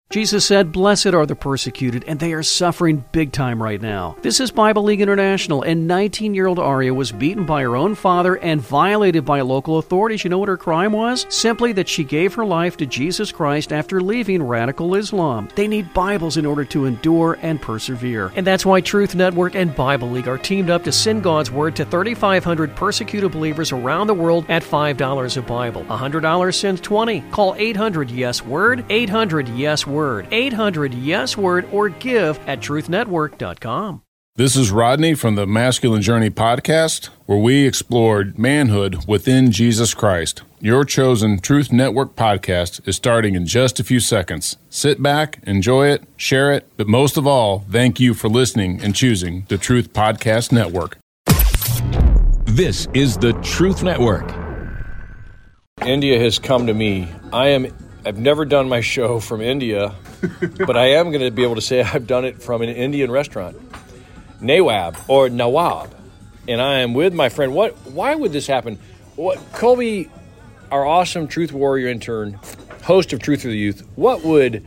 Jesus said, "Blessed are the persecuted," and they are suffering big time right now. This is Bible League International, and 19-year-old Aria was beaten by her own father and violated by local authorities. You know what her crime was? Simply that she gave her life to Jesus Christ after leaving radical Islam. They need Bibles in order to endure and persevere. And that's why Truth Network and Bible League are teamed up to send God's Word to 3,500 persecuted believers around the world at $5 a Bible. $100 sends 20. Call 800-YES-WORD, 800-YES-WORD. 800-YES-WORD, or give at truthnetwork.com. This is Rodney from the Masculine Journey podcast, where we explored manhood within Jesus Christ. Your chosen Truth Network podcast is starting in just a few seconds. Sit back, enjoy it, share it, but most of all, thank you for listening and choosing the Truth Podcast Network. This is the Truth Network. India has come to me. I've never done my show from India, but I am going to be able to say I've done it from an Indian restaurant, Nawab, and I am with my friend. Why would this happen? Colby, our awesome Truth Warrior intern, host of Truth for the Youth, what would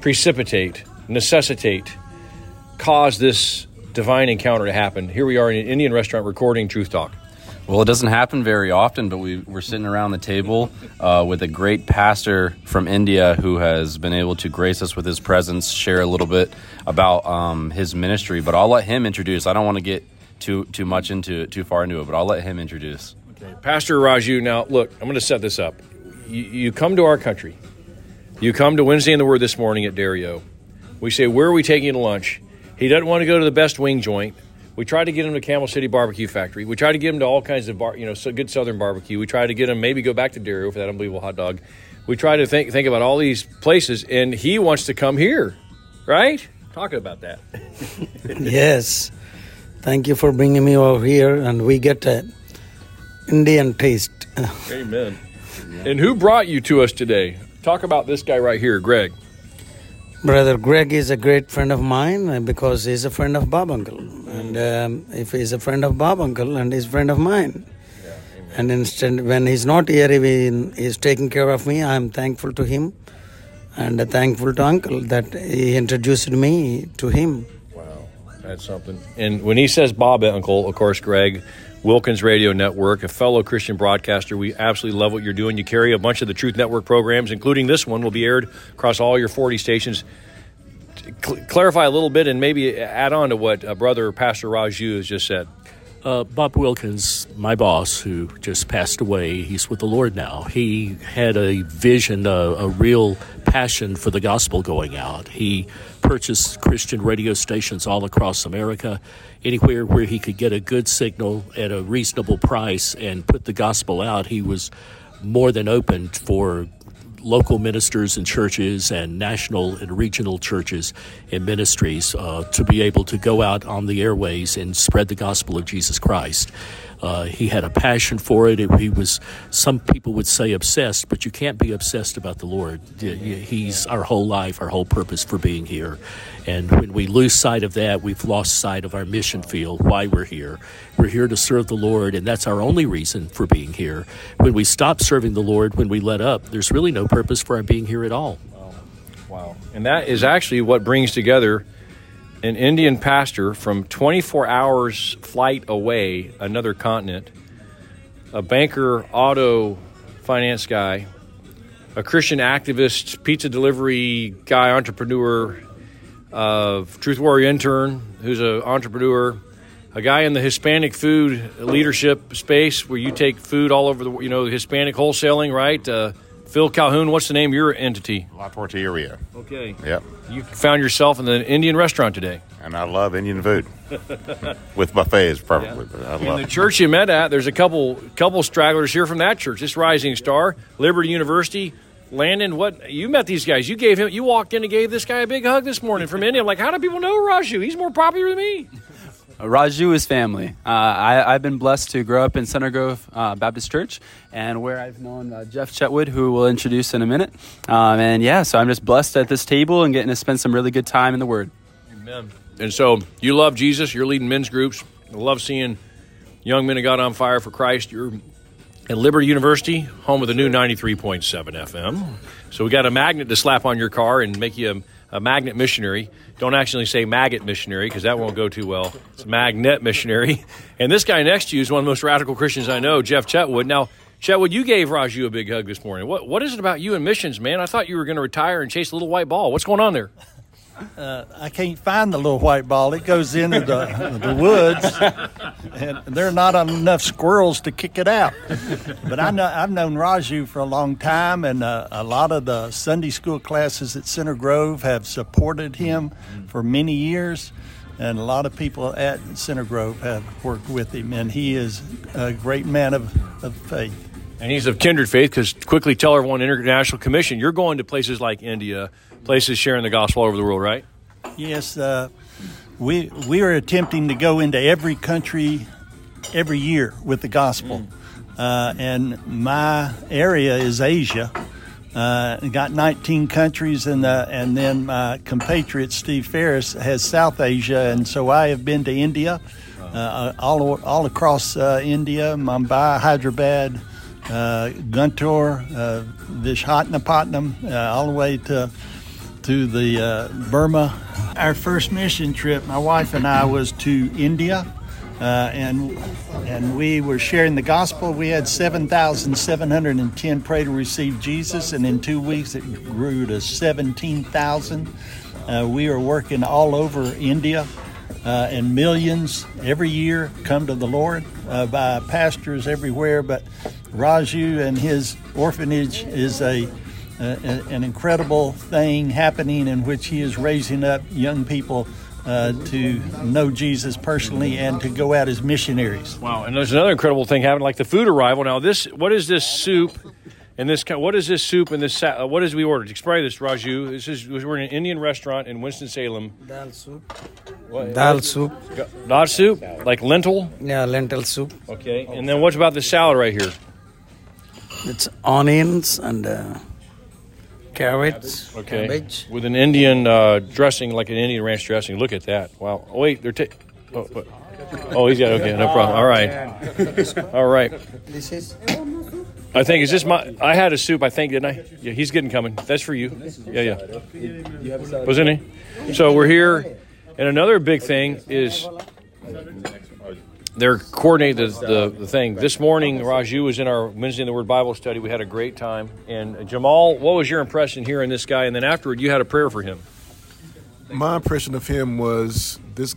necessitate, cause this divine encounter to happen? Here we are in an Indian restaurant recording Truth Talk. Well, it doesn't happen very often, but we're sitting around the table with a great pastor from India who has been able to grace us with his presence, share a little bit about his ministry. But I'll let him introduce. I don't want to get too far into it, but I'll let him introduce. Okay. Pastor Raju, now look, I'm going to set this up. You come to our country. You come to Wednesday in the Word this morning at Dario. We say, where are we taking you to lunch? He doesn't want to go to the best wing joint. We tried to get him to Camel City Barbecue Factory. We tried to get him to all kinds of good Southern barbecue. We tried to get him maybe go back to Dario for that unbelievable hot dog. We tried to think about all these places, and he wants to come here, right? Talking about that. Yes. Thank you for bringing me over here, and we get an Indian taste. Amen. And who brought you to us today? Talk about this guy right here, Greg. Brother Greg is a great friend of mine because he's a friend of Bob Uncle. And if he's a friend of Bob Uncle and he's a friend of mine. Yeah, and instead, when he's not here, he's taking care of me. I'm thankful to him and thankful to Uncle that he introduced me to him. Wow, that's something. And when he says Bob Uncle, of course, Greg, Wilkins Radio Network, a fellow Christian broadcaster. We absolutely love what you're doing. You carry a bunch of the Truth Network programs, including this one, will be aired across all your 40 stations. Clarify a little bit and maybe add on to what Brother Pastor Raju has just said. Bob Wilkins, my boss, who just passed away, he's with the Lord now. He had a vision, a real passion for the gospel going out. He purchased Christian radio stations all across America, anywhere where he could get a good signal at a reasonable price and put the gospel out. He was more than open for local ministers and churches and national and regional churches and ministries to be able to go out on the airways and spread the gospel of Jesus Christ. He had a passion for it. Some people would say obsessed, but you can't be obsessed about the Lord. He's our whole life, our whole purpose for being here. And when we lose sight of that, we've lost sight of our mission field, why we're here. We're here to serve the Lord, and that's our only reason for being here. When we stop serving the Lord, when we let up, there's really no purpose for our being here at all. Wow. And that is actually what brings together an Indian pastor from 24 hours flight away, another continent, a banker, auto finance guy, a Christian activist, pizza delivery guy, entrepreneur, Truth Warrior intern, who's an entrepreneur, a guy in the Hispanic food leadership space where you take food all over the Hispanic wholesaling, right? Phil Calhoun, what's the name of your entity? La Tortilleria. Okay. Yep. You found yourself in an Indian restaurant today. And I love Indian food. With buffets, probably. Yeah. But I in love the church you met at, there's a couple stragglers here from that church. This Rising Star, Liberty University. Landon, you met these guys. You walked in and gave this guy a big hug this morning from India. I'm like, how do people know Raju? He's more popular than me. Raju is family. I've been blessed to grow up in Center Grove Baptist Church, and where I've known Jeff Chetwood, who we'll introduce in a minute. So I'm just blessed at this table and getting to spend some really good time in the Word. Amen. And so you love Jesus. You're leading men's groups. I love seeing young men of God on fire for Christ. You're at Liberty University, home of the new 93.7 FM. So we got a magnet to slap on your car and make you a magnet missionary. Don't actually say maggot missionary because that won't go too well. It's magnet missionary. And this guy next to you is one of the most radical Christians I know, Jeff Chetwood. Now, Chetwood, you gave Raju a big hug this morning. What is it about you and missions, man? I thought you were going to retire and chase a little white ball. What's going on there? I can't find the little white ball. It goes into the woods, and there are not enough squirrels to kick it out. But I've known Raju for a long time, and a lot of the Sunday school classes at Center Grove have supported him for many years, and a lot of people at Center Grove have worked with him, and he is a great man of faith. And he's of kindred faith, because quickly tell everyone, International Commission, you're going to places like India, places sharing the gospel all over the world, right? Yes, we are attempting to go into every country every year with the gospel. And my area is Asia. Got 19 countries, and then my compatriot Steve Ferris has South Asia, and so I have been to India, all across India, Mumbai, Hyderabad, Guntur, Vishakhapatnam, all the way to the Burma. Our first mission trip, my wife and I, was to India, and we were sharing the gospel. We had 7,710 pray to receive Jesus, and in 2 weeks it grew to 17,000. We are working all over India, and millions every year come to the Lord by pastors everywhere. But Raju and his orphanage is an incredible thing happening, in which he is raising up young people to know Jesus personally and to go out as missionaries. Wow! And there's another incredible thing happening, like the food arrival. Now, what is this soup? And what is this soup and this? What is we ordered? Explain this, Raju. We're in an Indian restaurant in Winston-Salem. Dal soup. What? Dal soup. Dal soup, like lentil. Yeah, lentil soup. Okay. And then what about the salad right here? It's onions and carrots. Okay. Cabbage. With an Indian dressing, like an Indian ranch dressing. Look at that. Wow. Oh, wait, they're he's got okay. No problem. All right. All right. This is. I think, is this I had a soup, I think, didn't I? Yeah, he's getting coming. That's for you. Yeah. Wasn't he? So we're here, and another big thing is they're coordinating the thing. This morning, Raju was in our Wednesday in the Word Bible study. We had a great time. And Jamal, what was your impression hearing this guy? And then afterward, you had a prayer for him. My impression of him was this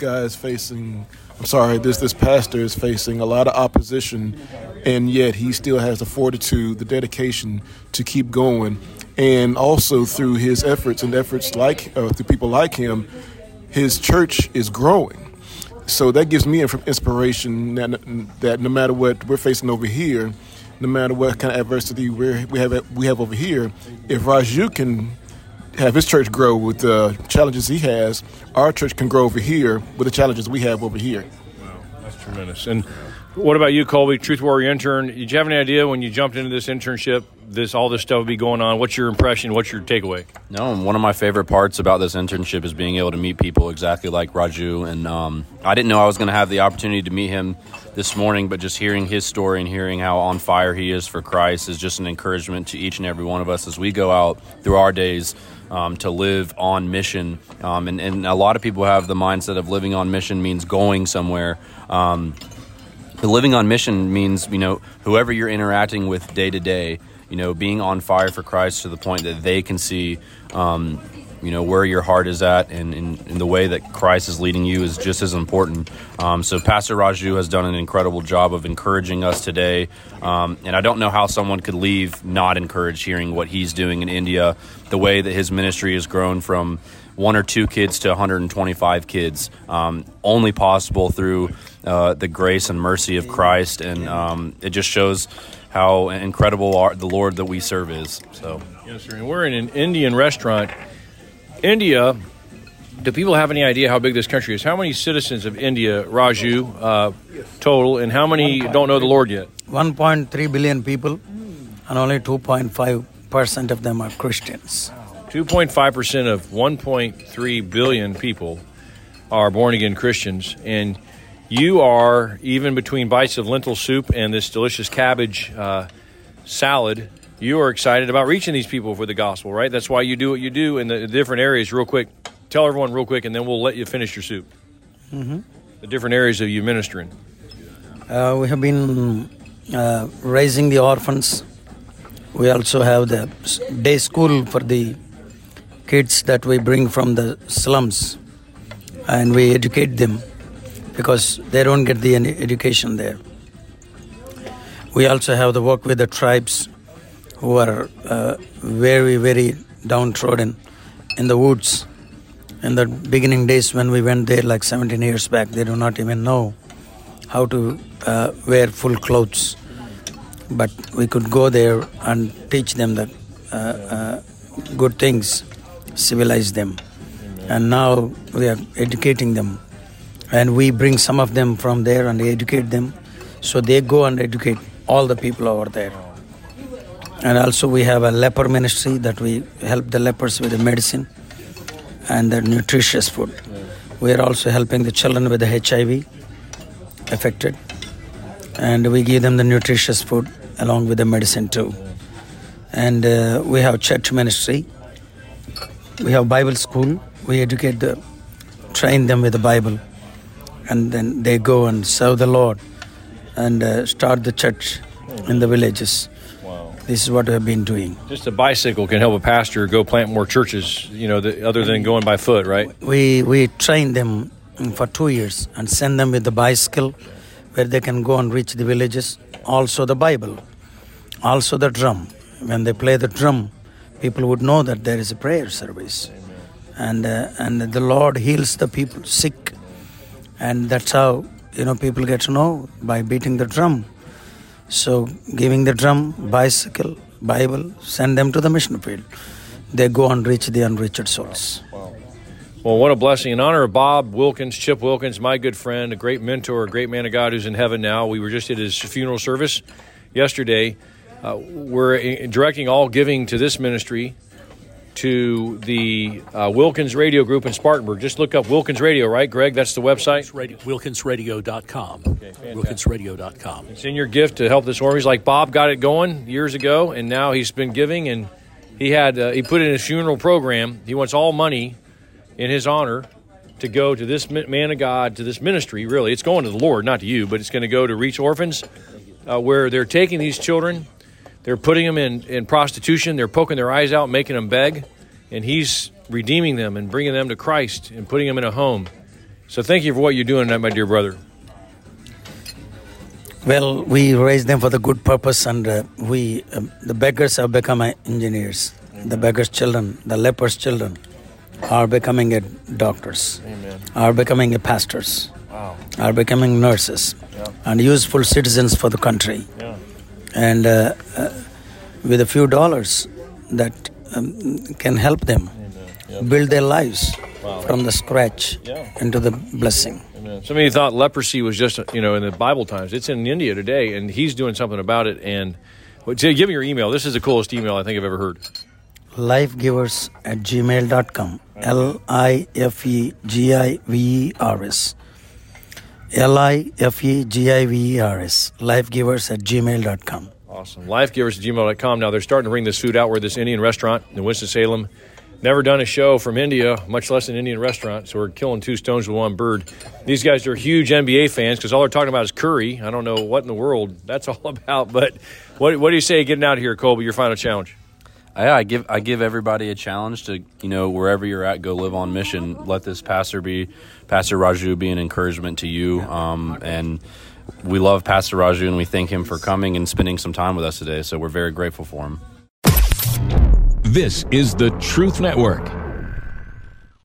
pastor is facing a lot of opposition, and yet he still has the fortitude, the dedication to keep going. And also through his efforts through people like him, his church is growing. So that gives me inspiration that no matter what we're facing over here, no matter what kind of adversity we have over here, if Raju can have his church grow with the challenges he has, our church can grow over here with the challenges we have over here. Wow, that's tremendous. And what about you, Colby, Truth Warrior intern? Did you have any idea when you jumped into this internship, all this stuff would be going on? What's your impression? What's your takeaway? No, one of my favorite parts about this internship is being able to meet people exactly like Raju. And I didn't know I was going to have the opportunity to meet him this morning, but just hearing his story and hearing how on fire he is for Christ is just an encouragement to each and every one of us as we go out through our days to live on mission. And a lot of people have the mindset of living on mission means going somewhere. But living on mission means, whoever you're interacting with day to day, being on fire for Christ to the point that they can see, where your heart is at and in the way that Christ is leading you is just as important. So Pastor Raju has done an incredible job of encouraging us today. And I don't know how someone could leave not encouraged hearing what he's doing in India, the way that his ministry has grown from 1 or 2 kids to 125 kids, only possible through the grace and mercy of Christ. And it just shows how incredible the Lord that we serve is. So, yes, sir. And we're in an Indian restaurant. India, do people have any idea how big this country is? How many citizens of India, Raju, total, and how many don't know the Lord yet? 1.3 billion people, and only 2.5% of them are Christians. 2.5% of 1.3 billion people are born-again Christians, and you are, even between bites of lentil soup and this delicious cabbage salad, you are excited about reaching these people for the gospel, right? That's why you do what you do in the different areas. Real quick, tell everyone real quick, and then we'll let you finish your soup. Mm-hmm. The different areas of you ministering. We have been raising the orphans. We also have the day school for the kids that we bring from the slums, and we educate them because they don't get the education there. We also have the work with the tribes who are very, very downtrodden in the woods. In the beginning days when we went there like 17 years back, they do not even know how to wear full clothes. But we could go there and teach them the good things, civilize them. And now we are educating them. And we bring some of them from there and educate them. So they go and educate all the people over there. And also we have a leper ministry that we help the lepers with the medicine and the nutritious food. We are also helping the children with the HIV affected. And we give them the nutritious food along with the medicine too. And we have church ministry. We have Bible school. We educate train them with the Bible. And then they go and serve the Lord and start the church in the villages. Wow. This is what we have been doing. Just a bicycle can help a pastor go plant more churches, other than going by foot, right? We train them for 2 years and send them with the bicycle where they can go and reach the villages. Also the Bible, also the drum. When they play the drum, people would know that there is a prayer service. And the Lord heals the people sick. And that's how, people get to know, by beating the drum. So giving the drum, bicycle, Bible, send them to the mission field. They go and reach the unreached souls. Wow. Well, what a blessing. In honor of Bob Wilkins, Chip Wilkins, my good friend, a great mentor, a great man of God who's in heaven now. We were just at his funeral service yesterday. We're directing all giving to this ministry to the Wilkins Radio Group in Spartanburg. Just look up Wilkins Radio, right, Greg? That's the website? WilkinsRadio.com. Okay, WilkinsRadio.com. It's in your gift to help this orphanage. Like Bob got it going years ago, and now he's been giving, and he put in his funeral program. He wants all money in his honor to go to this man of God, to this ministry, really. It's going to the Lord, not to you, but it's going to go to reach orphans where they're taking these children. They're putting them in prostitution. They're poking their eyes out, making them beg. And he's redeeming them and bringing them to Christ and putting them in a home. So thank you for what you're doing tonight, my dear brother. Well, we raise them for the good purpose, and the beggars have become engineers. The beggars' children, the lepers' children are becoming doctors, Amen. Are becoming pastors, Wow. Are becoming nurses, and useful citizens for the country. Yeah. And with a few dollars that can help them build their lives from the scratch into the blessing. Amen. Some of you thought leprosy was just, in the Bible times. It's in India today, and he's doing something about it. And give me your email. This is the coolest email I think I've ever heard. Lifegivers@gmail.com. LIFEGIVERS. LIFEGIVERS. Lifegivers@gmail.com. Awesome. Lifegivers@gmail.com. Now, they're starting to bring this food out. We're at this Indian restaurant in Winston-Salem. Never done a show from India, much less an Indian restaurant, so we're killing two stones with one bird. These guys are huge NBA fans because all they're talking about is curry. I don't know what in the world that's all about, but what do you say getting out of here, Colby, your final challenge? I give everybody a challenge to, wherever you're at, go live on mission. Let this Pastor Raju be an encouragement to you. And we love Pastor Raju, and we thank him for coming and spending some time with us today. So we're very grateful for him. This is the Truth Network.